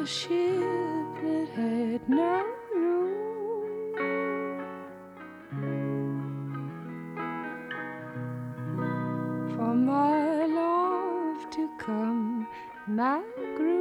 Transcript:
ship that had no room for my love to come, my groom.